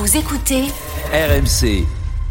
Vous écoutez RMC.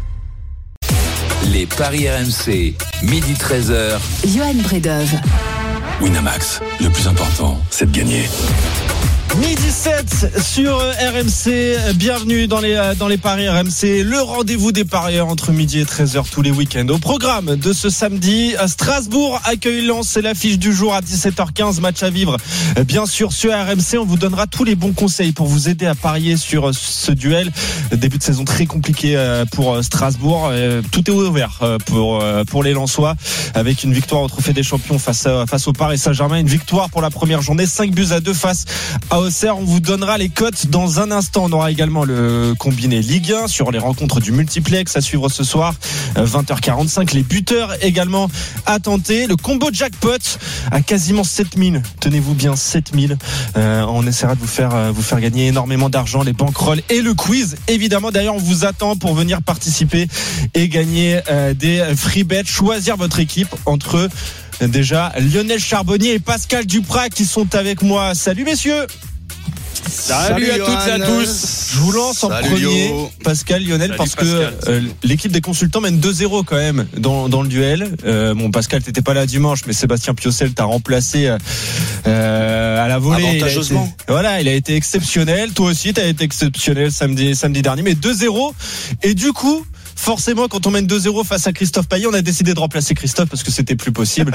Les paris RMC, midi 13h. Johan Bredov. Winamax, le plus important, c'est de gagner. Midi 7 sur RMC, bienvenue dans les paris RMC, le rendez-vous des parieurs entre midi et 13h tous les week-ends. Au programme de ce samedi, Strasbourg accueille Lens, c'est l'affiche du jour à 17h15, match à vivre bien sûr sur RMC. On vous donnera tous les bons conseils pour vous aider à parier sur ce duel. Début de saison très compliqué pour Strasbourg, tout est ouvert pour les Lensois avec une victoire au Trophée des Champions face au Paris Saint-Germain, une victoire pour la première journée, 5-2 face à Auxerre. On vous donnera les cotes dans un instant. On aura également le combiné Ligue 1 sur les rencontres du multiplex à suivre ce soir, 20h45. Les buteurs également à tenter. Le combo jackpot à quasiment 7000. Tenez-vous bien, 7000. On essaiera de vous faire gagner énormément d'argent, les banquerolles et le quiz. Évidemment, d'ailleurs, on vous attend pour venir participer et gagner des free bets. Choisir votre équipe entre déjà Lionel Charbonnier et Pascal Duprat qui sont avec moi. Salut messieurs. Salut à toutes et à tous. Je vous lance en premier, Pascal, Lionel, salut parce Pascal. que l'équipe des consultants mène 2-0 quand même dans le duel. Pascal, t'étais pas là dimanche, mais Sébastien Piocel t'a remplacé à la volée. Avantageusement. Voilà, il a été exceptionnel. Toi aussi, t'as été exceptionnel samedi dernier, mais 2-0. Et du coup, forcément, quand on mène 2-0 face à Christophe Payet, on a décidé de remplacer Christophe parce que c'était plus possible.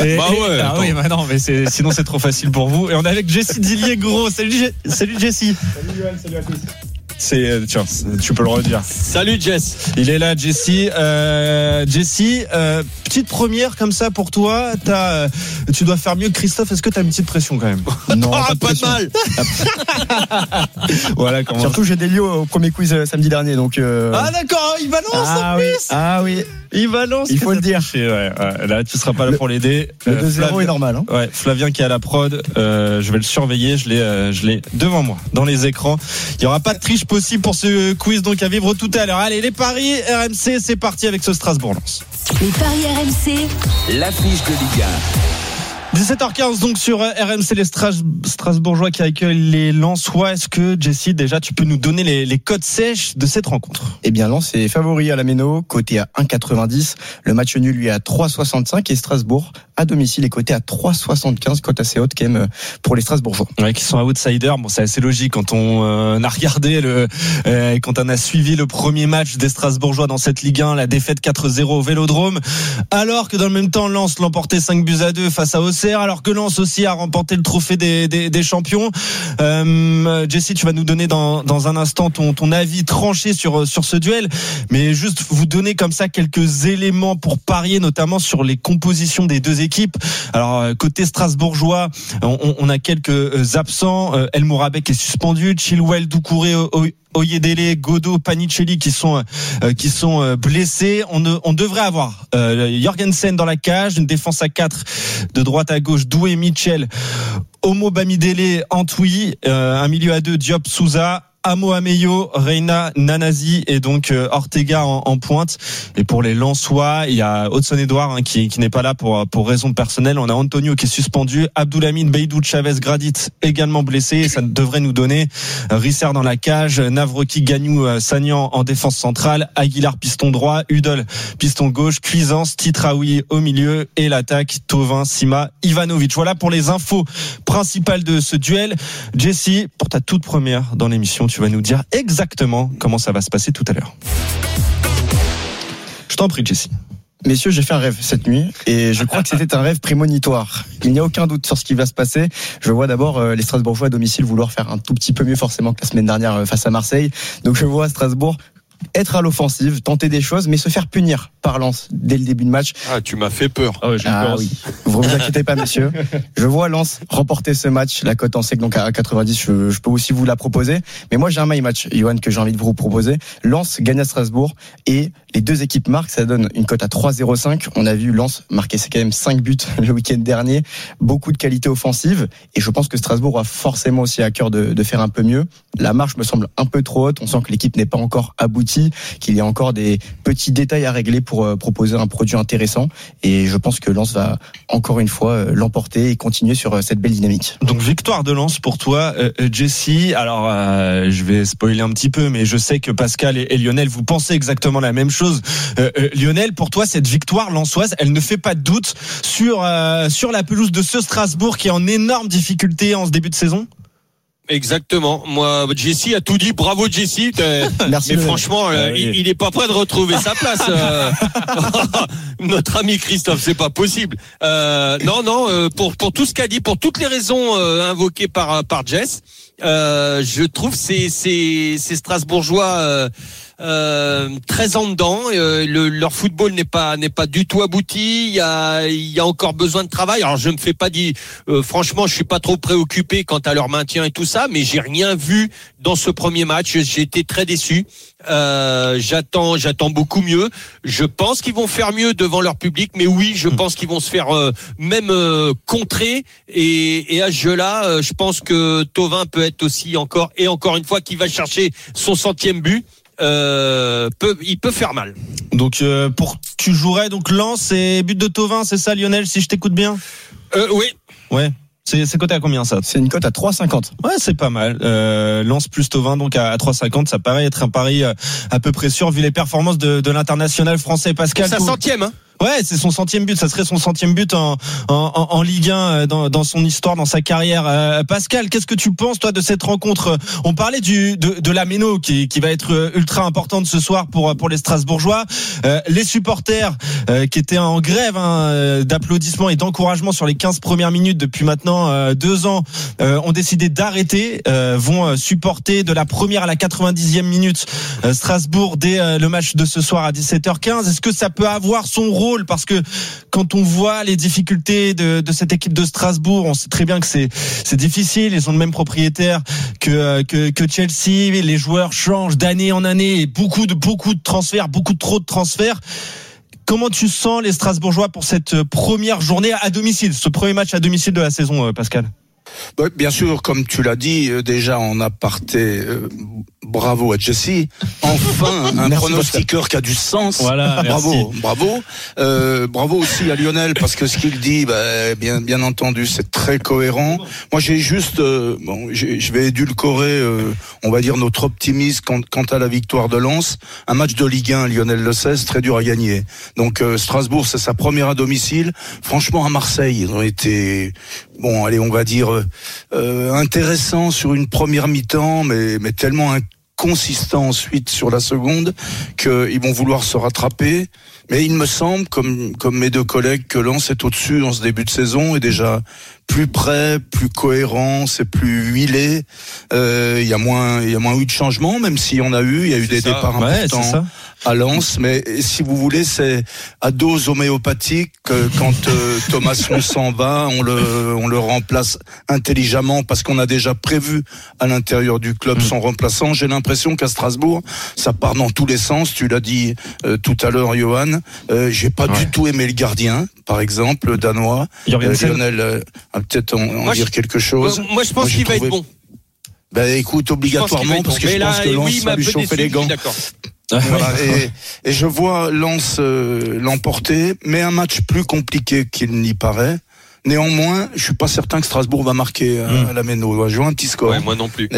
Sinon c'est trop facile pour vous. Et on est avec Jessie Dillier, gros. Salut Jessie. Salut Johan, salut à tous. Tiens, tu peux le redire. Salut Jess. Il est là, Jessie. Jessie, petite première comme ça pour toi. Tu dois faire mieux que Christophe. Est-ce que t'as une petite pression quand même? Non, pas de mal. Voilà comment. Surtout j'ai des lieux au premier quiz samedi dernier, donc. Ah d'accord, il balance en plus. Ah oui. Il balance. Il faut le dire. Ouais, là, tu seras pas là pour l'aider. Le 2-0 est normal. Hein. Ouais, Flavien qui est à la prod. Je vais le surveiller. Je l'ai devant moi dans les écrans. Il y aura pas de triche possible pour ce quiz donc à vivre tout à l'heure. Allez, les paris RMC, c'est parti avec ce Strasbourg-Lens. Les paris RMC, L'affiche de Ligue 17h15 donc sur RMC, les Strasbourgeois qui accueillent les Lensois. Est-ce que Jessie, déjà tu peux nous donner les cotes sèches de cette rencontre? Eh bien Lens est favori à la Méno, coté à 1,90. Le match nul lui est à 3,65 et Strasbourg à domicile est coté à 3,75, cote assez haute quand même pour les Strasbourgeois. Ouais, qui sont outsiders. Bon, c'est assez logique quand on a regardé quand on a suivi le premier match des Strasbourgeois dans cette Ligue 1, la défaite 4-0 au Vélodrome, alors que dans le même temps Lens l'emportait 5-2 face à Auxerre, alors que Lens aussi a remporté le trophée des champions. Jessie, tu vas nous donner dans un instant ton avis tranché sur ce duel, mais juste vous donner comme ça quelques éléments pour parier, notamment sur les compositions des deux équipes. Alors côté strasbourgeois, on a quelques absents. El Mourabek est suspendu, Chilwell, Doucouré, Oyedele, Godot, Panicelli qui sont blessés. On devrait avoir Jorgensen dans la cage, une défense à 4 de droite à gauche, Doué, Mitchell, Omo Bamidele, Antwi, un milieu à 2, Diop, Souza, Amo Ameyo, Reina, Nanasi et donc Ortega en pointe. Et pour les Lensois, il y a Hudson-Edouard qui n'est pas là pour raison personnelle. On a Antonio qui est suspendu, Abdoulhamid, Beidou, Chavez, Gradit également blessé. Et ça devrait nous donner Risser dans la cage, Navroki, Gagnou, Sagnan en défense centrale, Aguilar piston droit, Udol piston gauche, Cuisance, Titraoui au milieu et l'attaque Thauvin, Sima, Ivanovic. Voilà pour les infos principales de ce duel. Jessie, pour ta toute première dans l'émission, tu vas nous dire exactement comment ça va se passer tout à l'heure. Je t'en prie, Jessie. Messieurs, j'ai fait un rêve cette nuit et je crois que c'était un rêve prémonitoire. Il n'y a aucun doute sur ce qui va se passer. Je vois d'abord les Strasbourgeois à domicile vouloir faire un tout petit peu mieux forcément que la semaine dernière face à Marseille. Donc je vois Strasbourg être à l'offensive, tenter des choses, mais se faire punir par Lens dès le début de match. Ah, tu m'as fait peur. Ah ouais, j'ai peur. Oui. Vous inquiétez pas, messieurs. Je vois Lens remporter ce match. La cote en sec donc à 90. Je peux aussi vous la proposer. Mais moi, j'ai un my match, Johan, que j'ai envie de vous proposer. Lens gagne à Strasbourg et les deux équipes marquent. Ça donne une cote à 3,05. On a vu Lens marquer, c'est quand même 5 buts le week-end dernier. Beaucoup de qualité offensive. Et je pense que Strasbourg a forcément aussi à cœur de faire un peu mieux. La marche me semble un peu trop haute. On sent que l'équipe n'est pas encore à bout outils, qu'il y a encore des petits détails à régler pour proposer un produit intéressant. Et je pense que Lens va encore une fois l'emporter et continuer sur cette belle dynamique. Donc victoire de Lens pour toi, Jesse. Alors je vais spoiler un petit peu, mais je sais que Pascal et Lionel, vous pensez exactement la même chose. Lionel, pour toi, cette victoire lensoise, elle ne fait pas de doute sur la pelouse de ce Strasbourg qui est en énorme difficulté en ce début de saison? Exactement. Moi, Jesse a tout dit. Bravo, Jesse. Merci. Mais franchement, il est pas prêt de retrouver sa place. Notre ami Christophe, c'est pas possible. Non. Pour tout ce qu'a dit, pour toutes les raisons invoquées par Jess, je trouve ces Strasbourgeois très en dedans. Leur football n'est pas du tout abouti. Il y a encore besoin de travail. Alors je me fais pas dire, franchement, je suis pas trop préoccupé quant à leur maintien et tout ça, mais j'ai rien vu dans ce premier match. J'ai été très déçu. J'attends beaucoup mieux. Je pense qu'ils vont faire mieux devant leur public, mais oui, je pense qu'ils vont se faire même contrer. Et à ce jeu-là, je pense que Thauvin peut être aussi encore une fois qui va chercher son 100e but. Il peut faire mal. Donc tu jouerais donc Lens et but de Thauvin, c'est ça Lionel, si je t'écoute bien? Oui. Ouais. C'est coté à combien ça? C'est une cote à 3,50. Ouais, c'est pas mal. Lens plus Thauvin donc à 3,50, ça paraît être un pari à peu près sûr vu les performances de l'international français Pascal. Sa 100e, hein. Ouais, c'est son 100e but. Ça serait son 100e but en Ligue 1 dans son histoire, dans sa carrière. Pascal, qu'est-ce que tu penses toi de cette rencontre? On parlait de la Méno qui va être ultra importante ce soir pour les Strasbourgeois. Les supporters qui étaient en grève d'applaudissements et d'encouragement sur les 15 premières minutes depuis maintenant 2 ans ont décidé d'arrêter, vont supporter de la première à la 90e minute Strasbourg dès le match de ce soir à 17h15. Est-ce que ça peut avoir son rôle? Parce que quand on voit les difficultés de cette équipe de Strasbourg, on sait très bien que c'est difficile. Ils ont le même propriétaire que Chelsea. Les joueurs changent d'année en année et beaucoup de transferts, beaucoup trop de transferts. Comment tu sens les Strasbourgeois pour cette première journée à domicile, ce premier match à domicile de la saison, Pascal? Bien sûr, comme tu l'as dit déjà en aparté, bravo à Jesse. Enfin, un pronostiqueur qui a du sens. Voilà, bravo. Bravo aussi à Lionel parce que ce qu'il dit, bien entendu, c'est très cohérent. Moi, j'ai juste, je vais édulcorer, on va dire notre optimisme quant à la victoire de Lens. Un match de Ligue 1, Lionel le sait, c'est très dur à gagner. Donc Strasbourg, c'est sa première à domicile. Franchement, à Marseille, ils ont été, on va dire intéressant sur une première mi-temps, mais tellement inconsistant ensuite sur la seconde qu'ils vont vouloir se rattraper. Mais il me semble, comme mes deux collègues, que Lens est au-dessus dans ce début de saison et déjà plus près, plus cohérent, c'est plus huilé. Il y a moins eu de changements, même s'il y en a eu. Il y a eu des départs importants à Lens, mais si vous voulez, c'est à dose homéopathique. Quand Thomas s'en va, on le remplace intelligemment parce qu'on a déjà prévu à l'intérieur du club son remplaçant. J'ai l'impression qu'à Strasbourg, ça part dans tous les sens. Tu l'as dit tout à l'heure, Johan. J'ai pas du tout aimé le gardien, par exemple, le Danois. Lionel a peut-être en dire quelque chose. Moi, je pense qu'il va être bon. Écoute, obligatoirement, parce que je pense que Lens va lui chauffer les gants. Voilà, et je vois Lens l'emporter, mais un match plus compliqué qu'il n'y paraît. Néanmoins, je suis pas certain que Strasbourg va marquer à la Méno. On va jouer un petit score. Ouais, moi non plus.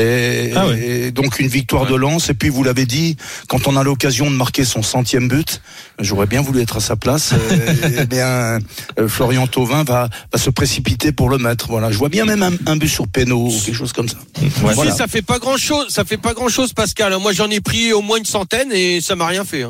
Et donc une victoire de Lens. Et puis vous l'avez dit, quand on a l'occasion de marquer son 100e but, j'aurais bien voulu être à sa place. Florian Thauvin va se précipiter pour le mettre. Voilà, je vois bien même un but sur péno ou quelque chose comme ça. Voilà. Ça fait pas grand chose, Pascal. Moi, j'en ai pris au moins une centaine et ça m'a rien fait.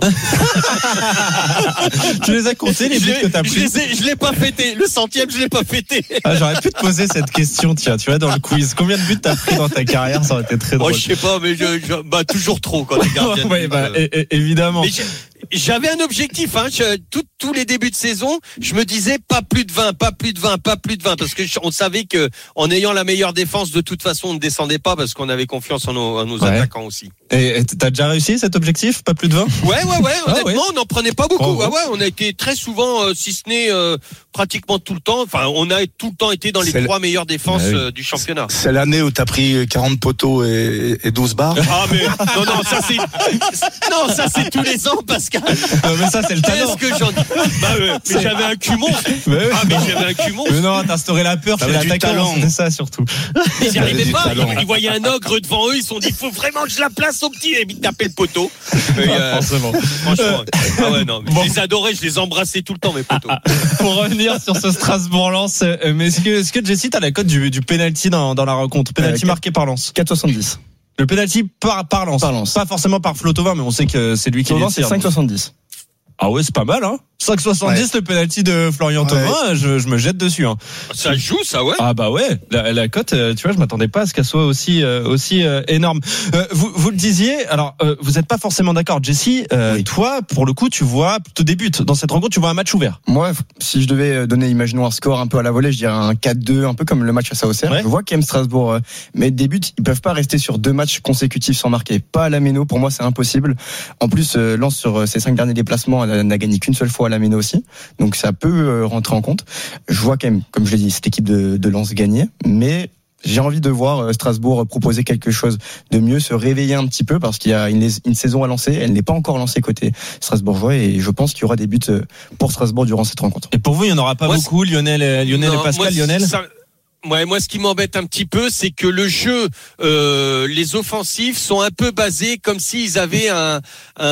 Tu les as comptés les buts que t'as pris? Je l'ai pas fêté. Le 100e, je l'ai pas fêté. J'aurais pu te poser cette question, tiens, tu vois, dans le quiz. Combien de buts t'as pris dans ta carrière? Ça aurait été très drôle. Je sais pas, mais toujours trop quand t'es gardien. Évidemment. J'avais un objectif, tous les débuts de saison, je me disais pas plus de 20, parce que on savait que en ayant la meilleure défense, de toute façon, on ne descendait pas parce qu'on avait confiance en nos attaquants aussi. Et t'as déjà réussi cet objectif, pas plus de 20? Ouais, honnêtement, on n'en prenait pas beaucoup. On a été très souvent, si ce n'est pratiquement tout le temps, enfin, on a tout le temps été dans les 3 meilleures défenses du championnat. C'est l'année où t'as pris 40 poteaux et 12 barres. Ah mais ça c'est tous les ans, Pascal. Mais ça c'est le talent. Mais j'avais un cul monstre. J'avais un cul monstre. Mais non, t'as instauré la peur chez l'attaquant, c'était ça surtout. Ils n'y arrivaient pas. Ils voyaient un ogre devant eux, ils se sont dit, faut vraiment que je la place au petit, et puis taper le poteau. Franchement. Je les adorais, je les embrassais tout le temps, mes poteaux. Pour revenir sur ce Strasbourg-Lens, mais est-ce que Jesse, t'as la cote du penalty dans la rencontre? Penalty marqué par Lens. 4,70. Le penalty par Lens. Pas forcément par Flo Thauvin, mais on sait que c'est lui qui les tire. C'est 5,70. Ah ouais, c'est pas mal, 5,70 le penalty de Florian Thauvin, je me jette dessus. Ça joue, ça, ouais. Ah bah ouais, la cote, tu vois, je m'attendais pas à ce qu'elle soit aussi énorme. Vous le disiez, alors vous n'êtes pas forcément d'accord, Jesse. Toi, pour le coup, tu vois, te débutes dans cette rencontre, tu vois un match ouvert. Moi, si je devais donner, imaginons un score un peu à la volée, je dirais un 4-2, un peu comme le match à Auxerre. Je vois qu'aime Strasbourg, mais débute, ils peuvent pas rester sur 2 matchs consécutifs sans marquer. Pas à la Méno, pour moi, c'est impossible. En plus, Lens sur ses 5 derniers déplacements n'a gagné qu'une seule fois à la Méno aussi, donc ça peut rentrer en compte. Je vois quand même, comme je l'ai dit, cette équipe de Lens gagner, mais j'ai envie de voir Strasbourg proposer quelque chose de mieux, se réveiller un petit peu, parce qu'il y a une saison à lancer, elle n'est pas encore lancée côté strasbourgeois, et je pense qu'il y aura des buts pour Strasbourg durant cette rencontre. Et pour vous, il n'y en aura pas beaucoup, Lionel et Pascal? Lionel, moi, ce qui m'embête un petit peu, c'est que le jeu, les offensifs sont un peu basés comme s'ils avaient un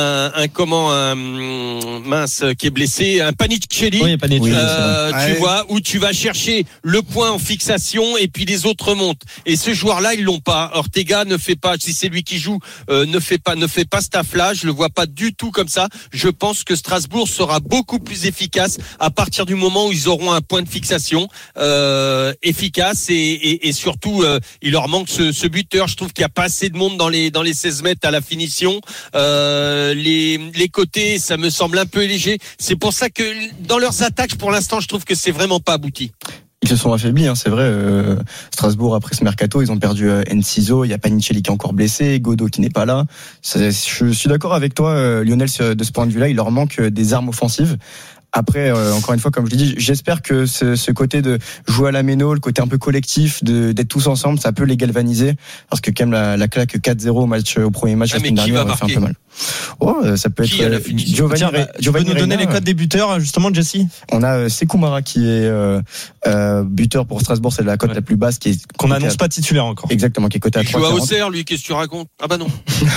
qui est blessé, un Panichelli. Oui, Panichelli. Tu vois, où tu vas chercher le point en fixation et puis les autres remontent. Et ce joueur-là, ils l'ont pas. Ortega ne fait pas, si c'est lui qui joue, ne fait pas ce taf-là. Je le vois pas du tout comme ça. Je pense que Strasbourg sera beaucoup plus efficace à partir du moment où ils auront un point de fixation efficace. Et surtout il leur manque ce buteur. Je trouve qu'il n'y a pas assez de monde dans les 16 mètres à la finition. Les côtés, ça me semble un peu léger. C'est pour ça que dans leurs attaques, pour l'instant, je trouve que c'est vraiment pas abouti. Ils se sont affaiblis, c'est vrai. Strasbourg, après ce mercato, ils ont perdu Enciso, il y a Panichelli qui est encore blessé, Godot qui n'est pas là. Je suis d'accord avec toi, Lionel, de ce point de vue-là. Il leur manque des armes offensives. Après, encore une fois, comme je l'ai dit, j'espère que ce côté de jouer à la Méno, le côté un peu collectif, d'être tous ensemble, ça peut les galvaniser, parce que quand même la claque 4-0 au premier match la semaine dernière, fait un peu mal. Ça peut être Giovanni. Tu peux nous donner les codes des buteurs, justement, Jesse? On a Sekou Mara qui est buteur pour Strasbourg, c'est la cote la plus basse, qu'on n'annonce pas titulaire encore. Exactement, qui est coté à 3,40. Il joue à Auxerre, lui, qu'est-ce que tu racontes? Ah bah non.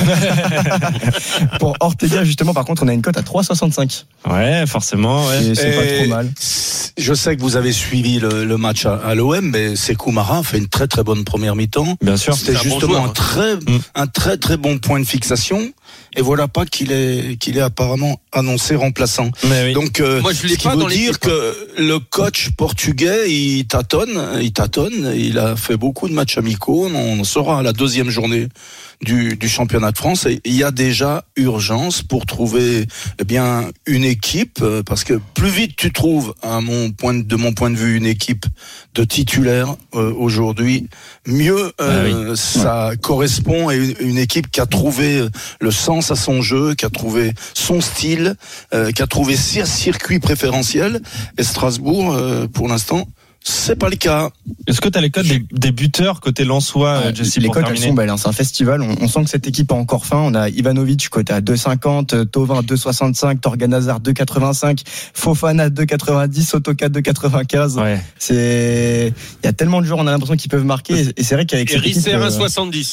Pour Ortega, justement, par contre, on a une cote à 3,65. Ouais, forcément. C'est pas trop mal. Je sais que vous avez suivi le match à l'OM, mais Sekou Mara fait une très très bonne première mi-temps. Bien sûr. C'était justement un très très bon point de fixation. Et voilà pas qu'il est apparemment annoncé remplaçant. Oui. Donc, moi, je l'ai ce qui pas veut dans dire que le coach portugais, il tâtonne. Il a fait beaucoup de matchs amicaux. On sera à la 2e journée du championnat de France, et il y a déjà urgence pour trouver une équipe, parce que plus vite tu trouves, de mon point de vue, une équipe de titulaires aujourd'hui, mieux ça correspond à une équipe qui a trouvé le sens à son jeu, qui a trouvé son style, qui a trouvé ses circuits préférentiels. Et Strasbourg, pour l'instant, c'est pas le cas. Est-ce que tu as les codes des buteurs côté Lensois, Jesse? Les codes, elles sont belles, c'est un festival. On sent que cette équipe a encore faim. On a Ivanovic côté à 2,50, Thauvin 2,65, Torgan Hazard 2,85, Fofana 2,90, Sotoka 2,95. Ouais. Il y a tellement de joueurs, on a l'impression qu'ils peuvent marquer. Et c'est vrai qu'avec cette équipe, 1,70.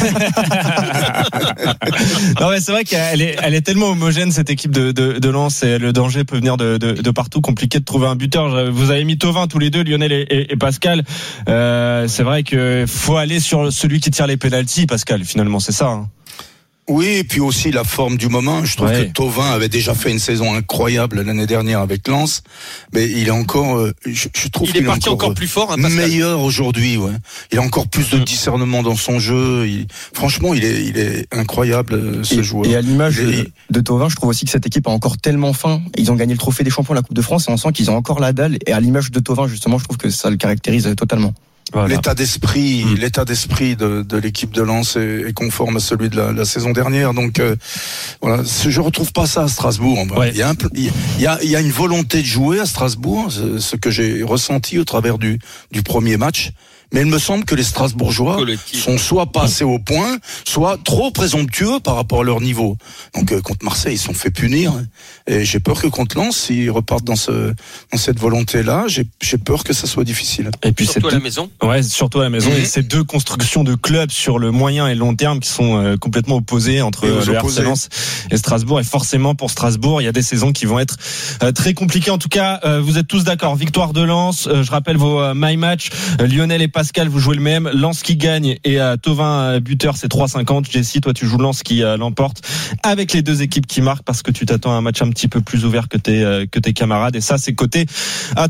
Non, mais c'est vrai qu'elle est tellement homogène, cette équipe de Lens, et le danger peut venir de partout. Compliqué de trouver un buteur. Vous avez mis Thauvin tous les deux, Lionel et Pascal. C'est vrai que faut aller sur celui qui tire les pénaltys, Pascal, finalement, c'est ça. Oui, et puis aussi la forme du moment. Je trouve Ouais. que Thauvin avait déjà fait une saison incroyable l'année dernière avec Lens, mais il est encore, je trouve Il qu'il est parti encore plus fort, hein, Pascal. meilleur aujourd'hui. Ouais. Il a encore plus de discernement dans son jeu. Franchement, il est incroyable ce joueur. Et à l'image Il est- de Thauvin, je trouve aussi que cette équipe a encore tellement faim. Ils ont gagné le trophée des champions de la Coupe de France et on sent qu'ils ont encore la dalle. Et à l'image de Thauvin, justement, je trouve que ça le caractérise totalement. Voilà. L'état d'esprit de l'équipe de Lens est conforme à celui de la saison dernière. Donc voilà, je retrouve pas ça à Strasbourg. Ouais. Il y a une volonté de jouer à Strasbourg, ce que j'ai ressenti au travers du premier match. Mais il me semble que les Strasbourgeois Collectif. sont soit pas assez au point, soit trop présomptueux par rapport à leur niveau. Donc contre Marseille, ils se sont fait punir. Et j'ai peur que contre Lens, s'ils repartent dans cette volonté-là, j'ai peur que ça soit difficile. Et puis Surtout à c'est la maison. Ouais, surtout à la maison. Et ces deux constructions de clubs sur le moyen et long terme qui sont complètement opposées entre Et aux le opposés. RC Lens et Strasbourg. Et forcément, pour Strasbourg, il y a des saisons qui vont être très compliquées. En tout cas, vous êtes tous d'accord. Victoire de Lens. Je rappelle vos my match. Lionel et Pascal, vous jouez le même. Lens qui gagne et Thauvin buteur, c'est 3,50. Jessie, toi, tu joues Lens qui l'emporte avec les deux équipes qui marquent parce que tu t'attends à un match un petit peu plus ouvert que tes camarades. Et ça, c'est coté à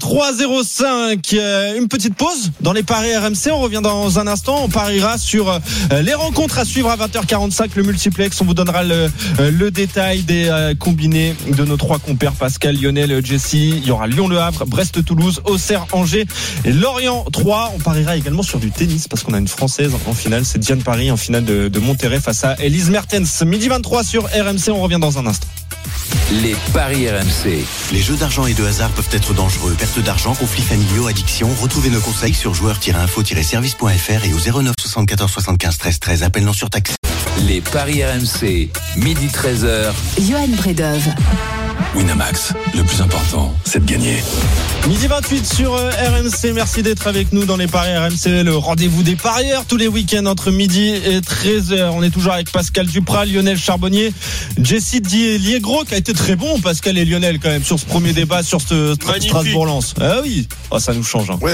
3,05. Une petite pause dans les paris RMC. On revient dans un instant. On pariera sur les rencontres à suivre à 20h45, le multiplex. On vous donnera le détail des combinés de nos trois compères, Pascal, Lionel, Jessie. Il y aura Lyon-Le Havre, Brest-Toulouse, Auxerre, Angers et Lorient-3. On pariera également sur du tennis parce qu'on a une Française en finale. C'est Diane Paris en finale de Monterrey face à Elise Mertens. Midi 23 sur RMC. On revient dans un instant. Les paris RMC. Les jeux d'argent et de hasard peuvent être dangereux. Perte d'argent, conflits familiaux, addiction. Retrouvez nos conseils sur joueurs-info-service.fr et au 09 74 75 13 13. Appel non surtaxé. Les paris RMC. Midi 13h. Johan Bredov. Winamax, le plus important, c'est de gagner. Midi 28 sur RMC, merci d'être avec nous dans les paris RMC, le rendez-vous des parieurs tous les week-ends entre midi et 13h. On est toujours avec Pascal Duprat, Lionel Charbonnier, Jessie Liegro qui a été très bon, Pascal et Lionel quand même sur ce premier débat sur ce Strasbourg-Lens. Ah oui, ça nous change. Hein.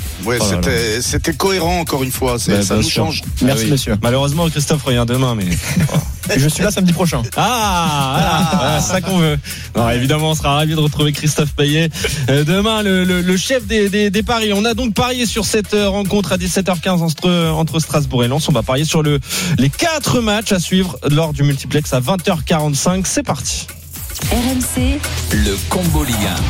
C'était cohérent encore une fois, ça nous change. Merci, messieurs. Malheureusement, Christophe revient demain, mais... Et je suis là samedi prochain. Voilà, c'est ça qu'on veut. Non, évidemment, on sera ravis de retrouver Christophe Payet demain, le chef des paris. On a donc parié sur cette rencontre à 17h15 entre Strasbourg et Lens. On va parier sur les 4 matchs à suivre lors du multiplex à 20h45. C'est parti. RMC, Le combo Ligue 1.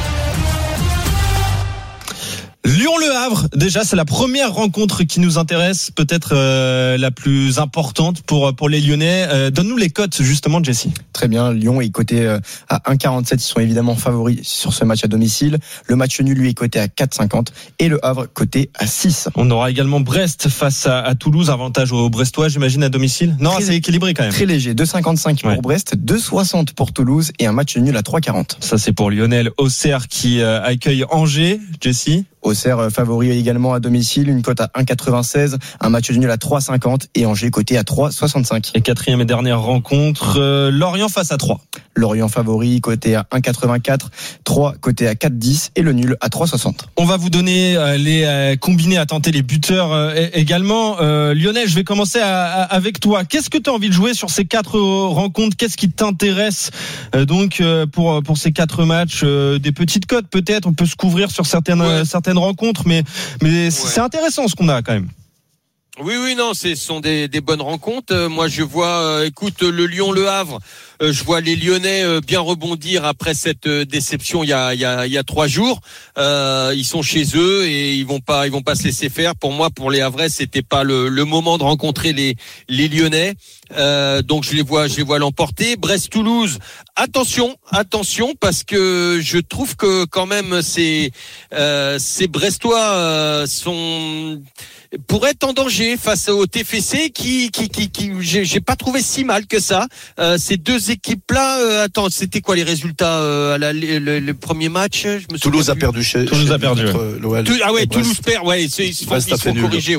Lyon-Le Havre, déjà c'est la première rencontre qui nous intéresse, peut-être la plus importante pour les Lyonnais. Donne-nous les cotes justement, Jessie. Très bien, Lyon est coté à 1,47. Ils sont évidemment favoris sur ce match à domicile. Le match nul, lui, est coté à 4,50 et le Havre coté à 6. On aura également Brest face à Toulouse, avantage aux Brestois, j'imagine, à domicile. Non, c'est équilibré quand même. Très léger, 2,55 pour Brest, 2,60 pour Toulouse et un match nul à 3,40. Ça c'est pour Lionel. Auxerre qui accueille Angers, Jessie. Auxerre favori également à domicile, une cote à 1,96, un match nul à 3,50 et Angers coté à 3,65. Et quatrième et dernière rencontre, Lorient face à 3. Lorient favori coté à 1,84, 3 coté à 4,10 et le nul à 3,60. On va vous donner les combinés à tenter les buteurs également. Lionel, je vais commencer avec toi. Qu'est-ce que tu as envie de jouer sur ces 4 rencontres? Qu'est-ce qui t'intéresse donc pour ces 4 matchs? Des petites cotes peut-être, on peut se couvrir sur certaines rencontres, mais c'est intéressant ce qu'on a quand même. Oui, non, ce sont des bonnes rencontres. Moi, je vois, écoute, le Lyon-Le Havre, je vois les Lyonnais bien rebondir après cette déception il y a 3 jours. Ils sont chez eux et ils vont pas se laisser faire. Pour moi, pour les Havrais, c'était pas le moment de rencontrer les Lyonnais. Donc je les vois l'emporter. Brest-Toulouse, attention, parce que je trouve que quand même ces Brestois pourraient être en danger face au TFC qui j'ai pas trouvé si mal que ça. Ces deux équipes-là, attends, c'était quoi les résultats le premier match? Je me Toulouse a perdu Toulouse a perdu. l'OL. Toulouse perd, ils se font corriger,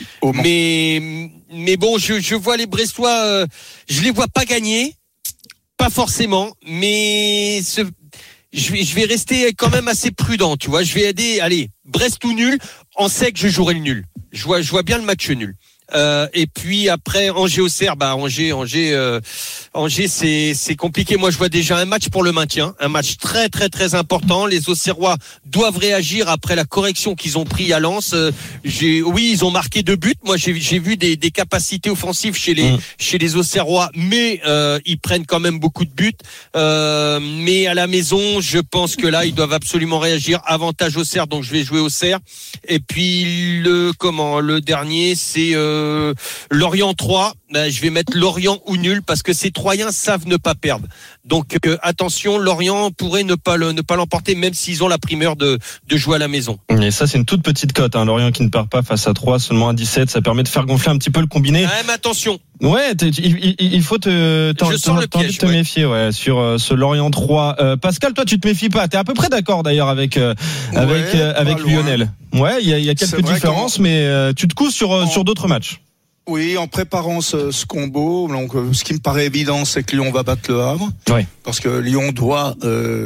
Mais bon, je vois les Brestois, je les vois pas gagner, pas forcément, mais je vais rester quand même assez prudent, tu vois. Je vais aider, allez, Brest ou nul, on sait que je jouerai le nul. Je vois bien le match nul. Et puis après Angers-Auxerre, Angers c'est compliqué. Moi je vois déjà un match pour le maintien, un match très très très important. Les Auxerrois doivent réagir après la correction qu'ils ont pris à Lens. Oui, ils ont marqué 2 buts. Moi j'ai vu des capacités offensives chez les Auxerrois, mais ils prennent quand même beaucoup de buts. Mais à la maison, je pense que là ils doivent absolument réagir. Avantage Auxerre, donc je vais jouer Auxerre. Et puis le dernier c'est Lorient 3. Je vais mettre Lorient ou nul parce que ces Troyens savent ne pas perdre. Donc attention, Lorient pourrait ne pas l'emporter même s'ils ont la primeur de jouer à la maison. Et ça c'est une toute petite cote, hein. Lorient qui ne perd pas face à 3, seulement à 17, ça permet de faire gonfler un petit peu le combiné. Mais attention. Ouais, il faut te méfier sur ce Lorient 3. Pascal, toi tu te méfies pas, t'es à peu près d'accord d'ailleurs avec Lionel. Ouais, il y a quelques différences, mais tu te couches sur d'autres matchs. Oui, en préparant ce combo, donc ce qui me paraît évident, c'est que Lyon va battre le Havre, parce que Lyon doit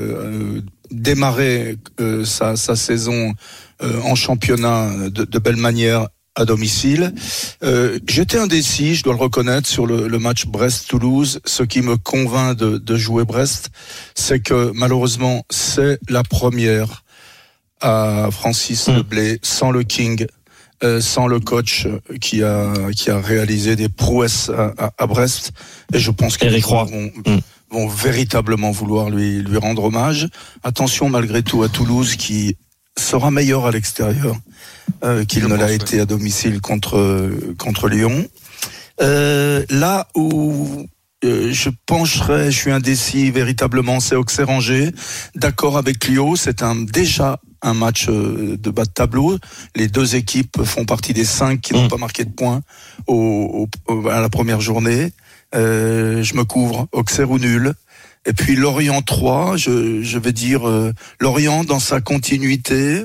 démarrer sa saison en championnat de belle manière à domicile. J'étais indécis, je dois le reconnaître, sur le match Brest-Toulouse. Ce qui me convainc de jouer Brest, c'est que malheureusement, c'est la première à Francis Leblay, sans le King, sans le coach qui a réalisé des prouesses à Brest. Et je pense qu'ils vont véritablement vouloir lui rendre hommage. Attention malgré tout à Toulouse qui sera meilleur à l'extérieur qu'il ne l'a été à domicile contre Lyon. Là où je suis indécis véritablement, c'est Auxerre-Angers. D'accord avec Lyon, c'est déjà un match de bas de tableau. Les deux équipes font partie des 5 qui n'ont pas marqué de points à la première journée. Je me couvre, Auxerre ou nul. Et puis Lorient 3, je vais dire Lorient dans sa continuité,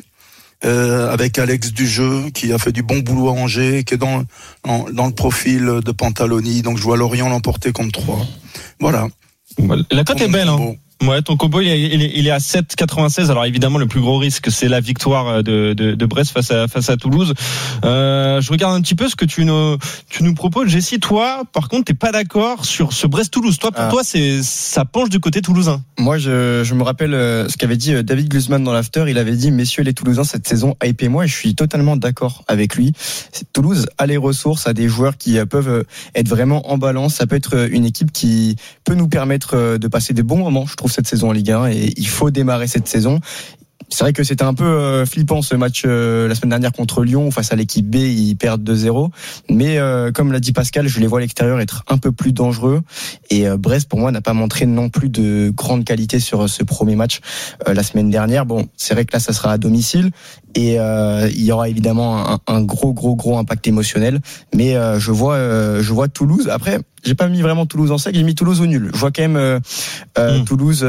avec Alex Dujeu qui a fait du bon boulot à Angers, qui est dans le profil de Pantaloni. Donc je vois Lorient l'emporter comme 3. Voilà. La cote est belle, hein. Ouais, ton combo il est à 7,96. Alors évidemment le plus gros risque c'est la victoire de Brest face à Toulouse. Je regarde un petit peu ce que tu nous proposes. Jessie, toi par contre t'es pas d'accord sur ce Brest-Toulouse. Toi pour toi ça penche du côté toulousain. Moi je me rappelle ce qu'avait dit David Glusman dans l'after. Il avait dit messieurs les Toulousains cette saison hypez-moi, et je suis totalement d'accord avec lui. Toulouse a les ressources, a des joueurs qui peuvent être vraiment en balance. Ça peut être une équipe qui peut nous permettre de passer des bons moments, je trouve, cette saison en Ligue 1, et il faut démarrer cette saison. C'est vrai que c'était un peu flippant ce match la semaine dernière contre Lyon, face à l'équipe B, ils perdent 2-0. Mais comme l'a dit Pascal, je les vois à l'extérieur être un peu plus dangereux. Et Brest, pour moi, n'a pas montré non plus de grande qualité sur ce premier match la semaine dernière. Bon, c'est vrai que là, ça sera à domicile. Et il y aura évidemment un gros impact émotionnel. Mais je vois Toulouse. Après, j'ai pas mis vraiment Toulouse en sec, j'ai mis Toulouse au nul. Je vois quand même Toulouse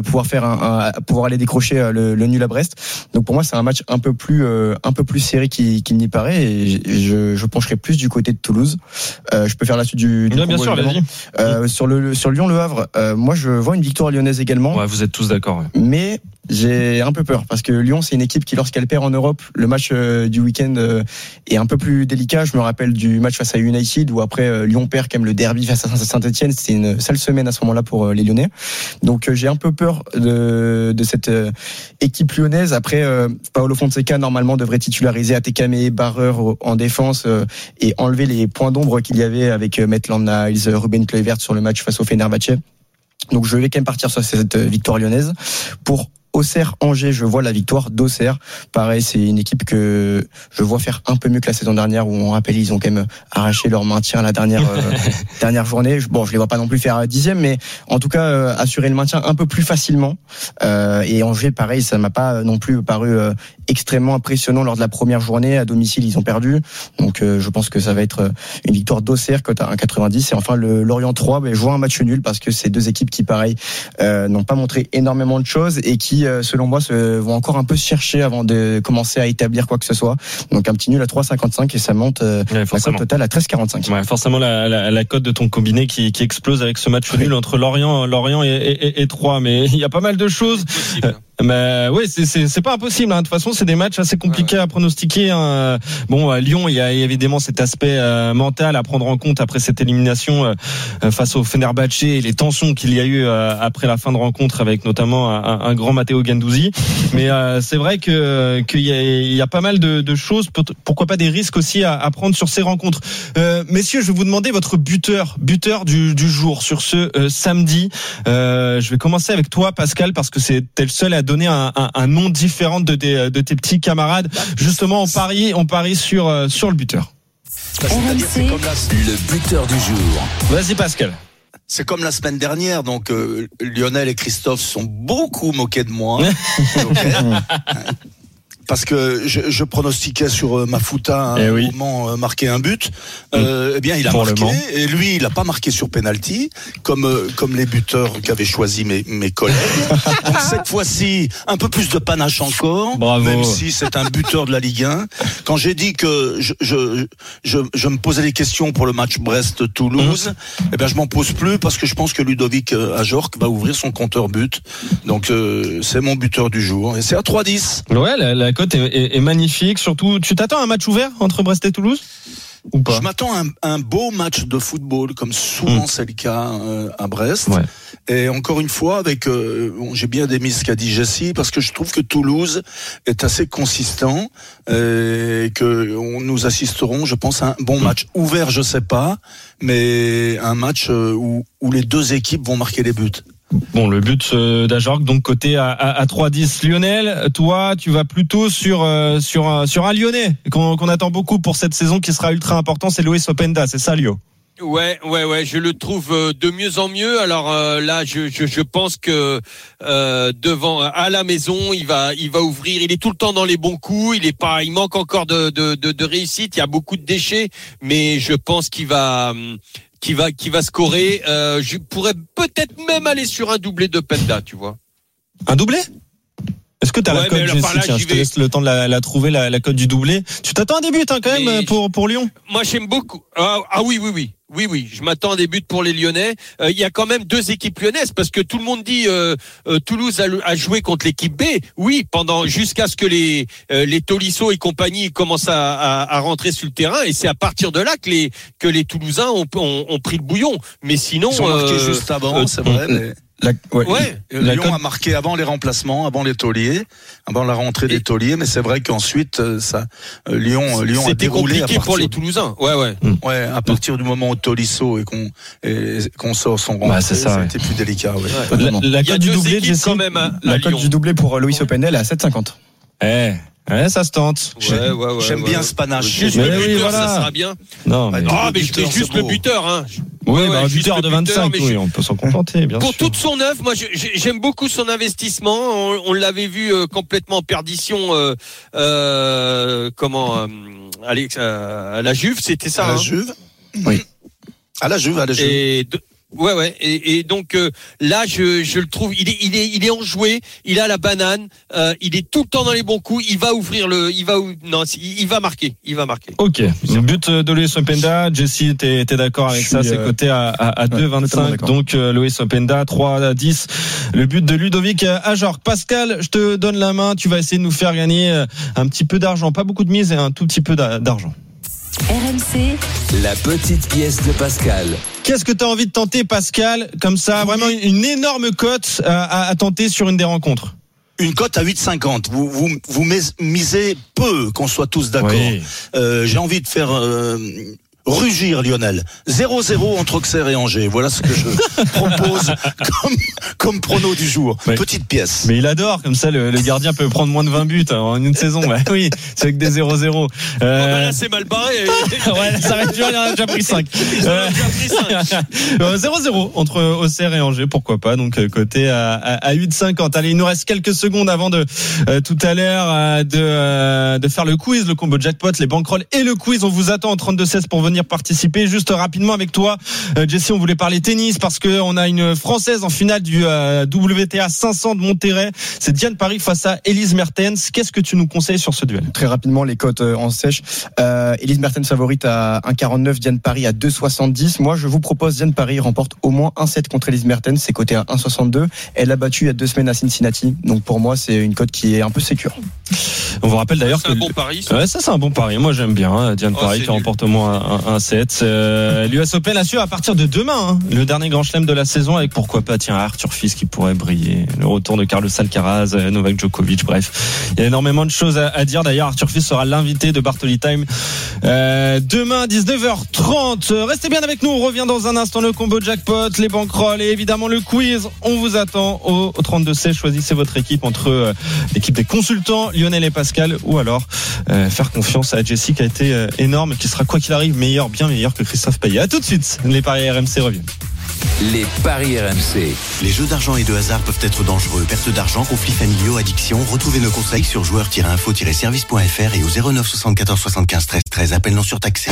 pouvoir aller décrocher le nul à Brest. Donc pour moi, c'est un match un peu plus serré qu'il n'y paraît, et je pencherai plus du côté de Toulouse. Je peux faire la suite du bien sûr, vas-y. Sur Lyon Le Havre, moi je vois une victoire lyonnaise également. Ouais, vous êtes tous d'accord. Ouais. Mais j'ai un peu peur parce que Lyon, c'est une équipe qui, lorsqu'elle perd en Europe, le match du week-end est un peu plus délicat. Je me rappelle du match face à United où après Lyon perd quand même le derby face à Saint-Etienne. C'était une sale semaine à ce moment-là pour les Lyonnais. Donc j'ai un peu peur de cette équipe lyonnaise. Après, Paolo Fonseca normalement devrait titulariser Atekame, Barreur en défense et enlever les points d'ombre qu'il y avait avec Maitland-Niles, Ruben Kluivert sur le match face au Fenerbahçe. Donc je vais quand même partir sur cette victoire lyonnaise. Pour Auxerre-Angers, je vois la victoire d'Auxerre. Pareil, c'est une équipe que je vois faire un peu mieux que la saison dernière, où on rappelle, ils ont quand même arraché leur maintien à la dernière journée. Bon, je les vois pas non plus faire 10e, mais en tout cas, assurer le maintien un peu plus facilement. Et Angers, pareil, ça m'a pas non plus paru extrêmement impressionnant lors de la première journée. À domicile, ils ont perdu. Donc, je pense que ça va être une victoire d'Auxerre, cote à 1,90. Et enfin, le Lorient 3, je vois un match nul parce que c'est deux équipes qui, pareil, n'ont pas montré énormément de choses et qui, selon moi, vont encore un peu se chercher avant de commencer à établir quoi que ce soit. Donc un petit nul à 3,55 et ça monte la cote totale à 13,45. Ouais, forcément la cote de ton combiné qui explose avec ce match nul entre Lorient et 3. Mais il y a pas mal de choses. Mais oui, c'est pas impossible. De toute façon, c'est des matchs assez compliqués à pronostiquer. Bon, à Lyon, il y a évidemment cet aspect mental à prendre en compte après cette élimination face au Fenerbahçe et les tensions qu'il y a eu après la fin de rencontre avec notamment un grand Matteo Guendouzi. Mais c'est vrai qu'il y a pas mal de choses. Pourquoi pas des risques aussi à prendre sur ces rencontres. Messieurs, je vais vous demander votre buteur du jour sur ce samedi. Je vais commencer avec toi, Pascal, parce que t'es le seul à donner un nom différent de tes petits camarades. Justement, on parie sur le buteur. RMC, Le buteur du jour. Vas-y, Pascal. C'est comme la semaine dernière, donc Lionel et Christophe se sont beaucoup moqués de moi. Parce que je pronostiquais sur Mafuta un moment marquer un but. Eh bien, il a marqué. Et lui, il a pas marqué sur penalty, comme les buteurs qu'avaient choisi mes collègues. Donc cette fois-ci, un peu plus de panache encore. Bravo. Même si c'est un buteur de la Ligue 1. Quand j'ai dit que je me posais des questions pour le match Brest-Toulouse, eh bien, je m'en pose plus parce que je pense que Ludovic Ajorc va ouvrir son compteur but. Donc c'est mon buteur du jour. Et c'est à 3-10. Ouais, la cote est magnifique. Surtout, tu t'attends à un match ouvert entre Brest et Toulouse ou pas? Je m'attends à un beau match de football, comme souvent c'est le cas à Brest. Ouais. Et encore une fois, avec j'ai bien aimé ce qu'a dit Jessie, parce que je trouve que Toulouse est assez consistant et que nous assisterons, je pense, à un bon match ouvert. Je sais pas, mais un match où les deux équipes vont marquer les buts. Bon, le but d'Ajorc, donc coté à 3-10. Lionel, toi, tu vas plutôt sur un Lyonnais qu'on attend beaucoup pour cette saison, qui sera ultra important, c'est Loïs Openda, c'est ça, Lio? Ouais, je le trouve de mieux en mieux. Alors là, je pense que devant, à la maison, il va ouvrir. Il est tout le temps dans les bons coups. Il manque encore de réussite. Il y a beaucoup de déchets, mais je pense qu'il va scorer. Je pourrais peut-être même aller sur un doublé de Penda, tu vois. Un doublé? Est-ce que t'as la cote, Jessie? Tiens, je te laisse le temps de la trouver, la cote du doublé. Tu t'attends à des buts, quand même, pour Lyon? Moi, j'aime beaucoup. Oui, je m'attends à des buts pour les Lyonnais. Il y a quand même deux équipes lyonnaises, parce que tout le monde dit Toulouse a joué contre l'équipe B. Oui, jusqu'à ce que les Tolisso et compagnie commencent à rentrer sur le terrain, et c'est à partir de là que les Toulousains ont pris le bouillon. Mais sinon, ils ont marqué juste avant, c'est vrai. Mais... Lyon a marqué avant les remplacements, avant les tauliers, avant la rentrée des tauliers, mais c'est vrai qu'ensuite Lyon a déroulé compliqué pour les Toulousains. Ouais, à partir du moment où Tolisso et qu'on sort son rentrée, c'était plus délicat. Ouais. La cote du doublé, quand même la cote du doublé pour Loïs Openda est à 7,50. Ouais, ça se tente. J'aime bien ce panache. Juste le buteur, ça sera bien. Non, mais je fais juste le buteur, hein. Un buteur de 25, on peut s'en contenter, bien sûr. Pour toute son œuvre, moi, j'aime beaucoup son investissement. On l'avait vu complètement en perdition, à la Juve, c'était ça. À la Juve? Oui. À la Juve. Et donc là je le trouve, il est enjoué, il a la banane, il est tout le temps dans les bons coups, il va marquer. OK. Le but de Loïs Openda, Jessie, t'es d'accord avec ça, c'est coté à 2,25. Donc Loïs Openda 3-10. Le but de Ludovic Ajorc. Pascal, je te donne la main, tu vas essayer de nous faire gagner un petit peu d'argent, pas beaucoup de mise et un tout petit peu d'argent. RMC, la petite pièce de Pascal. Qu'est-ce que tu as envie de tenter, Pascal? Comme ça, vraiment une énorme cote à tenter sur une des rencontres. Une cote à 8,50. Vous misez peu, qu'on soit tous d'accord. Oui. J'ai envie de faire rugir Lionel. 0-0 entre Auxerre et Angers. Voilà ce que je propose comme prono du jour. Oui. Petite pièce. Mais il adore, comme ça le gardien peut prendre moins de 20 buts en une saison. Oui, c'est avec des 0-0. Là c'est mal barré. Ça va être dur, il en a déjà pris 5. 0-0 entre Auxerre et Angers, pourquoi pas. Donc côté à 8,50. Allez, il nous reste quelques secondes avant de tout à l'heure de faire le quiz, le combo jackpot, les bankrolls et le quiz. On vous attend en 32-16 pour venir venir participer. Juste rapidement avec toi, Jesse, on voulait parler tennis parce que on a une Française en finale du WTA 500 de Monterrey. C'est Diane Parry face à Elise Mertens. Qu'est-ce que tu nous conseilles sur ce duel? Très rapidement, les cotes en sèche. Elise Mertens favorite à 1,49, Diane Parry à 2,70. Moi, je vous propose Diane Parry remporte au moins un set contre Elise Mertens. C'est coté à 1,62. Elle a battu il y a 2 semaines à Cincinnati. Donc pour moi, c'est une cote qui est un peu sécure. On vous rappelle d'ailleurs c'est que un bon pari. Ça. Ouais, ça c'est un bon pari. Moi j'aime bien Diane Parry qui remporte au moins un set. L'US Open assure à partir de demain le dernier grand chelem de la saison avec pourquoi pas Arthur Fils qui pourrait briller, le retour de Carlos Alcaraz, Novak Djokovic, bref. Il y a énormément de choses à dire. D'ailleurs Arthur Fils sera l'invité de Bartoli Time demain 19h30. Restez bien avec nous, on revient dans un instant. Le combo jackpot, les bankrolls et évidemment le quiz. On vous attend au 32C. Choisissez votre équipe entre l'équipe des consultants Lionel et Pascal ou alors faire confiance à Jessie qui a été énorme et qui sera quoi qu'il arrive meilleur, bien meilleur que Christophe Payet. À tout de suite, les paris RMC reviennent. Les paris RMC. Les jeux d'argent et de hasard peuvent être dangereux. Perte d'argent, conflits familiaux, addiction. Retrouvez nos conseils sur joueurs-info-service.fr et au 09 74 75 13 13. Appel non surtaxé.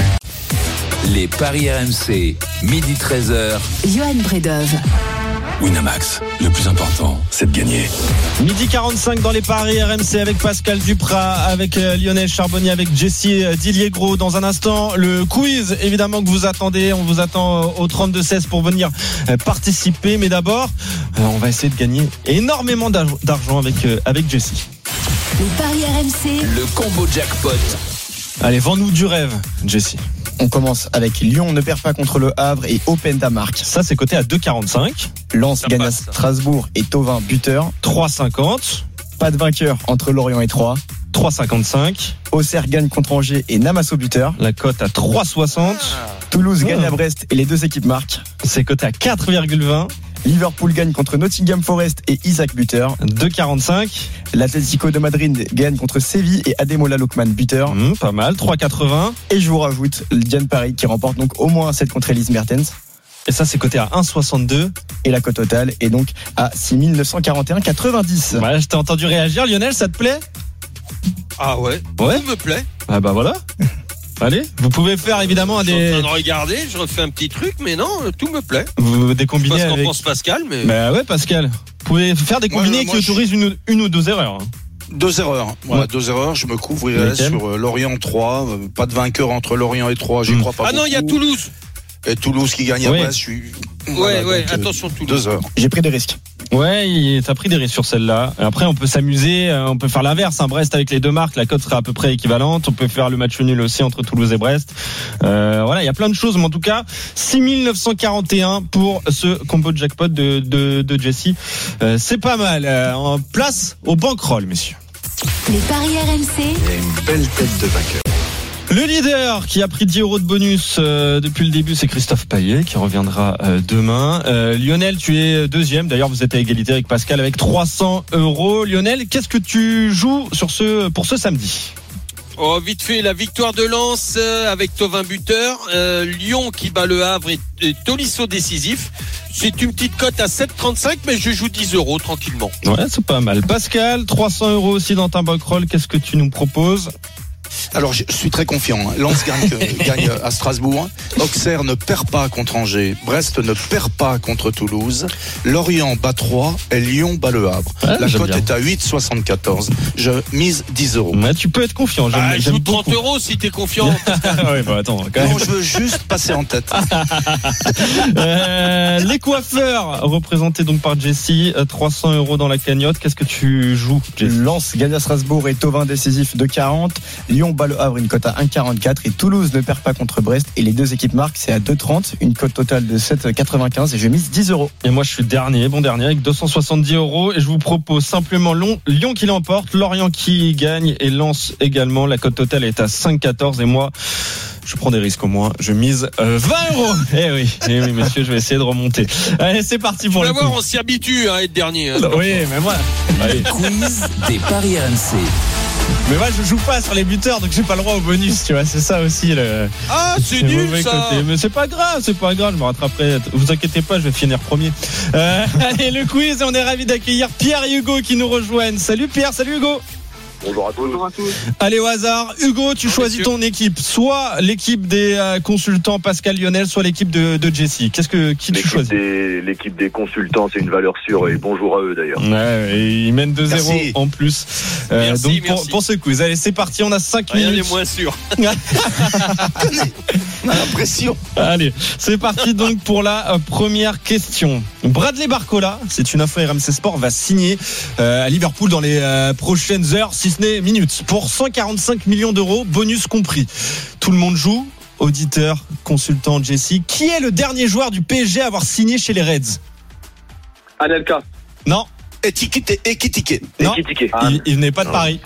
Les paris RMC. Midi 13h. Johan Bredov. Winamax. Le plus important, c'est de gagner. Midi 45 dans les paris RMC avec Pascal Duprat, avec Lionel Charbonnier, avec Jessie Dillier-Gros. Dans un instant, le quiz, évidemment, que vous attendez. On vous attend au 32-16 pour venir participer. Mais d'abord, on va essayer de gagner énormément d'argent avec Jessie. Les paris RMC. Le combo jackpot. Allez, vends-nous du rêve, Jessie. On commence avec Lyon ne perd pas contre le Havre et Open Damark. Ça, c'est coté à 2,45. Lens gagne à passe, ça. Strasbourg et Thauvin buteur. 3,50. Pas de vainqueur entre Lorient et Troyes. 3,55. Auxerre gagne contre Angers et Namasso buteur. La cote à 3,60. Toulouse gagne à Brest et les 2 équipes marquent. C'est coté à 4,20. Liverpool gagne contre Nottingham Forest et Isaac buteur. 2,45. L'Atlético de Madrid gagne contre Séville et Ademola Lookman buteur. Pas mal. 3,80. Et je vous rajoute Diane Parry qui remporte donc au moins un set contre Elise Mertens. Et ça, c'est coté à 1,62. Et la cote totale est donc à 6 941,90. Ouais, je t'ai entendu réagir. Lionel, ça te plaît? Ah ouais. Ouais. Tout me plaît. Ah bah voilà. Allez, vous pouvez faire évidemment Je suis en train de regarder, je refais un petit truc, mais non, tout me plaît. des combinés Parce qu'en avec. pense Pascal, mais. Bah ouais, Pascal. Vous pouvez faire des combinés Moi, qui autorisent une ou deux erreurs. 2 erreurs. Ouais. 2 erreurs. Je me couvrirai Lesquelles sur Lorient 3. Pas de vainqueur entre Lorient et 3. J'y crois pas. Ah non, il y a beaucoup. Toulouse. Et Toulouse qui gagne à Oui. Brest. Je suis. Ouais, donc, attention Toulouse. 2 heures. J'ai pris des risques. Ouais, t'as pris des risques sur celle-là. Après, on peut s'amuser, on peut faire l'inverse. Brest avec les 2 marques, la cote sera à peu près équivalente. On peut faire le match nul aussi entre Toulouse et Brest. Voilà, il y a plein de choses, mais en tout cas, 6 941 pour ce combo de jackpot de Jessie. C'est pas mal. En place au bankroll, messieurs. Les paris RMC. Il y a une belle tête de vainqueur. Le leader qui a pris 10 € de bonus depuis le début, c'est Christophe Payet qui reviendra demain. Lionel, tu es deuxième. D'ailleurs, vous êtes à égalité avec Pascal avec 300 €. Lionel, qu'est-ce que tu joues pour ce samedi? Oh, vite fait, la victoire de Lens avec Thauvin buteur, Lyon qui bat le Havre et Tolisso décisif. C'est une petite cote à 7,35, mais je joue 10 € tranquillement. Ouais, c'est pas mal. Pascal, 300 € aussi dans ta bankroll. Qu'est-ce que tu nous proposes? Alors, je suis très confiant. Lens gagne à Strasbourg. Auxerre ne perd pas contre Angers. Brest ne perd pas contre Toulouse. Lorient bat 3 et Lyon bat le Havre. Ouais, la j'aime cote bien. est à 8,74. Je mise 10 €. Ouais, tu peux être confiant. J'aime, Je j'aime joue 30 beaucoup. € si t'es confiant. Ouais, bah attends, quand même. Non, je veux juste passer en tête. Les coiffeurs, représentés donc par Jessie, 300 € dans la cagnotte. Qu'est-ce que tu joues, Jessie? Lens gagne à Strasbourg et Thauvin décisif de 40. Lyon bat le Havre, une cote à 1,44. Et Toulouse ne perd pas contre Brest. Et les 2 équipes marquent, c'est à 2,30. Une cote totale de 7,95. Et je mise 10 €. Et moi, je suis dernier avec 270 €. Et je vous propose simplement Lyon qui l'emporte, Lorient qui gagne et Lens également. La cote totale est à 5,14. Et moi, je prends des risques au moins. Je mise 20 €. Eh oui, monsieur, je vais essayer de remonter. Allez, c'est parti pour On le va voir, coup. on s'y habitue à être dernier. Oui, mais moi. Allez. Quiz des paris RMC. Mais moi, je joue pas sur les buteurs, donc j'ai pas le droit au bonus, tu vois. C'est ça aussi le. Ah, c'est le nul mauvais ça. côté. Mais c'est pas grave, je me rattraperai. Vous inquiétez pas, je vais finir premier. Allez, le quiz, on est ravis d'accueillir Pierre et Hugo qui nous rejoignent. Salut Pierre, salut Hugo. Bonjour à tous. Allez, au hasard. Hugo, tu choisis ton équipe. Soit l'équipe des consultants Pascal Lionel, soit l'équipe de Jessie. Qui tu choisis? L'équipe des consultants, c'est une valeur sûre et bonjour à eux d'ailleurs. Ouais, et ils mènent 2-0 Merci. en plus. Merci, donc pour ce quiz. Allez, c'est parti. On a 5 Rien n'est minutes. moins sûr. On a l'impression. Allez, c'est parti donc pour la première question. Bradley Barcola, c'est une info RMC Sport, va signer à Liverpool dans les prochaines heures, si ce n'est minutes, pour 145 millions d'euros, bonus compris. Tout le monde joue. Auditeur, consultant, Jessie. Qui est le dernier joueur du PSG à avoir signé chez les Reds? Anelka. Non, Ekitike. non, Ekitike. il venait pas de Paris.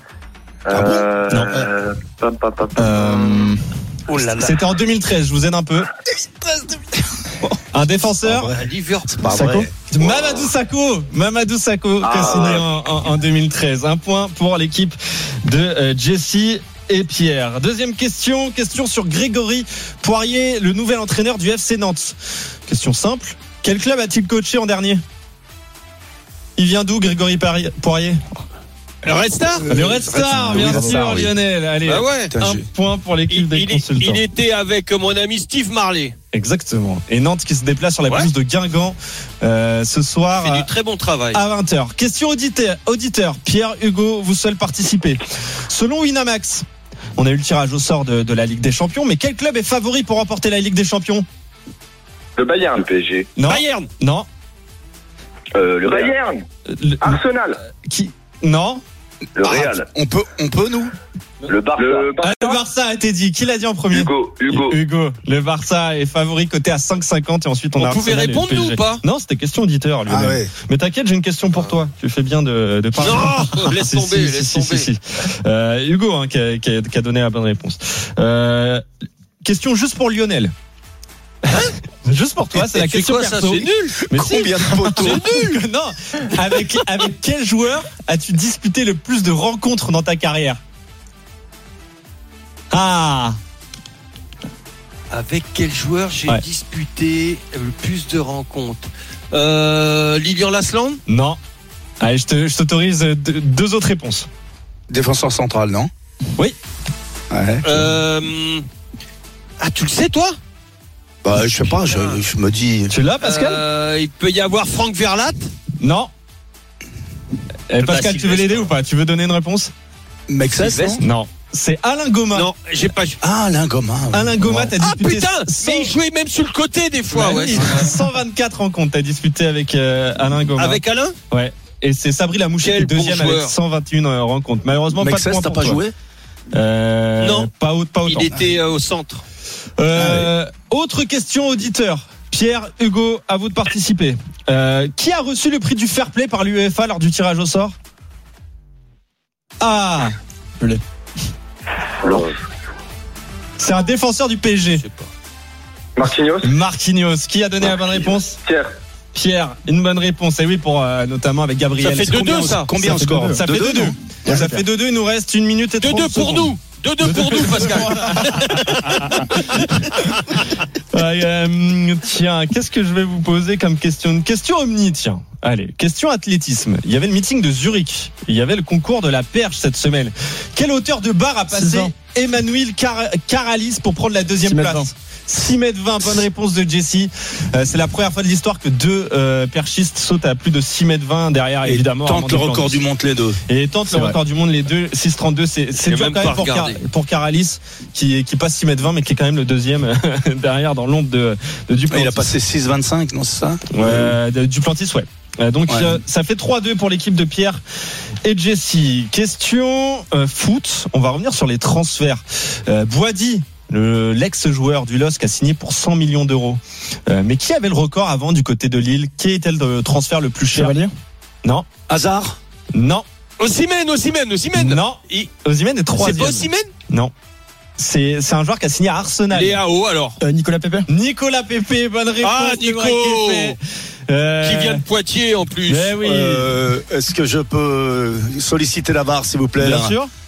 Oh là là. C'était en 2013, je vous aide un peu. Un défenseur. C'est pas Sakho. vrai. Mamadou Sakho qui a signé en 2013. Un point pour l'équipe de Jessie et Pierre. Deuxième question sur Grégory Poirier, le nouvel entraîneur du FC Nantes. Question simple. Quel club a-t-il coaché en dernier? Il vient d'où, Grégory Poirier? Le Red Star. Le Red Star, bien sûr, Lionel. Allez, Bah ouais. un point pour l'équipe des consultants. Il était avec mon ami Steve Marley. Exactement. Et Nantes qui se déplace sur la pelouse de Guingamp ce soir. Il fait du très bon travail. À 20h. Question auditeur. Pierre, Hugo, vous seul participez. Selon Winamax, on a eu le tirage au sort de la Ligue des Champions, mais quel club est favori pour remporter la Ligue des Champions? Le Bayern. Le PSG. Non. Bayern. Non. Le Bayern. Arsenal. Qui? Non. Le Real. On peut nous. Le Barça. Le Barça a été dit. Qui l'a dit en premier? Hugo. Le Barça est favori coté à 5,50 et ensuite on a. On pouvait Arsenal et répondre nous PSG. ou pas? Non, c'était question auditeur. Lionel. Ah ouais. Mais t'inquiète, j'ai une question pour toi. Tu fais bien de parler. Non, laisse Si, tomber, si, laisse si, tomber. si. Hugo qui a donné la bonne réponse. Question juste pour Lionel. Juste pour toi, c'est la question quoi ça? perso. C'est nul. Mais Combien de poteaux? C'est nul. Non. Avec quel joueur as-tu disputé le plus de rencontres dans ta carrière? Ah. Avec quel joueur j'ai disputé le plus de rencontres? Lilian Lasland? Non. Allez, je t'autorise deux autres réponses. Défenseur central, non? Oui. Ouais. Tu le sais toi? Bah, je sais pas, je me dis. Tu l'as, Pascal? Il peut y avoir Franck Verlat? Non. Pascal, tu veux l'aider ou pas? Tu veux donner une réponse? Mexès, non? Non. C'est Alain Goma. Non, j'ai pas. Alain Goma. Alain Goma, t'as disputé. Putain, mais il jouait même sur le côté des fois. Bah Ouais, oui, 124 rencontres, t'as disputé avec Alain Goma. Avec Alain? Ouais. Et c'est Sabri Lamouchi qui est deuxième avec 121 rencontres. Malheureusement, Mexès, pas de point t'as pour pas toi. joué? Non. Pas autant. Il était au centre. Autre question auditeur. Pierre, Hugo, à vous de participer. Qui a reçu le prix du fair play par l'UEFA lors du tirage au sort? Ah, je l'ai. C'est un défenseur du PSG. Je sais pas. Marquinhos. Qui a donné la bonne réponse? Pierre, une bonne réponse. Et oui, pour notamment avec Gabriel. Ça fait 2-2 ça. Combien on score? Ça fait 2-2. Ça fait 2-2. Il nous reste 1 minute et 30 2-2 pour nous. 2-2 pour nous, Pascal. Tiens, qu'est-ce que je vais vous poser comme question? Une question omni, tiens. Allez, question athlétisme. Il y avait le meeting de Zurich. Il y avait le concours de la perche cette semaine. Quel hauteur de barre a passé Emmanuel Caralis pour prendre la deuxième place? 6m20, bonne réponse de Jessie. C'est la première fois de l'histoire que deux perchistes sautent à plus de 6m20 derrière, Et évidemment. tente le record du monde, les deux. Et tente le record du monde, les deux. 6,32, c'est dur quand même pour Caralis, qui passe 6m20, mais qui est quand même le deuxième derrière dans l'ombre de Duplantis. Il a passé 6,25, non, c'est ça? Duplantis, ouais. Donc ça fait 3-2 pour l'équipe de Pierre et Jessie. Question foot. On va revenir sur les transferts. Boadi, l'ex-joueur du LOSC, a signé pour 100 millions d'euros. Mais qui avait le record avant du côté de Lille? Qui était le transfert le plus cher? Chevalier? Non. Hazard? Non. Osimhen. Non. Osimhen est troisième. C'est pas Osimhen? Non. C'est un joueur qui a signé à Arsenal. Léao alors. Nicolas Pepe? Nicolas Pepe, bonne réponse. Ah, Nico qui vient de Poitiers en plus. Eh oui. Est-ce que je peux solliciter la VAR, s'il vous plaît? Bien là sûr.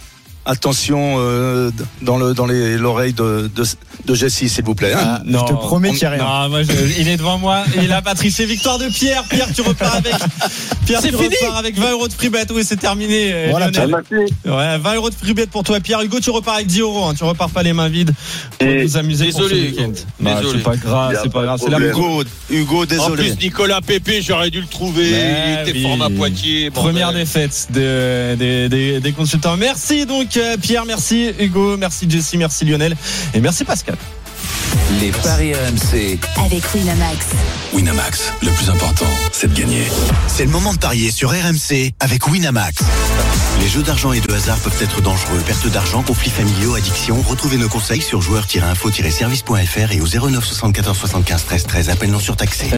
attention dans l'oreille de Jessie, s'il vous plaît. Hein. Je te promets qu'il n'y a rien. Non, moi, il est devant moi. Il a pas triché. Victoire de Pierre. Pierre, tu repars avec. Pierre, c'est tu fini. repars avec 20 € de free bet. Oui, c'est terminé. Voilà, Lionel. Merci. Ouais, 20 € de free bet pour toi, Pierre. Hugo, tu repars avec 10 €. Hein. Tu repars pas les mains vides. Pour Et nous amuser pour ce désolé, week-end. Hugo. Bah, Désolé. c'est pas grave. C'est pas grave. C'est la Hugo, En désolé. plus, Nicolas Pépé, j'aurais dû le trouver. Mais Il était oui. format Poitiers. Bon, Première ben, défaite des consultants. Merci donc Pierre, merci Hugo, merci Jessie, merci Lionel et merci Pascal. Les paris RMC. avec Winamax. Winamax, le plus important, c'est de gagner. C'est le moment de parier sur RMC avec Winamax. Les jeux d'argent et de hasard peuvent être dangereux. Perte d'argent, conflits familiaux, addiction. Retrouvez nos conseils sur joueurs-info-service.fr et au 09 74 75 13 13. Appel non surtaxé.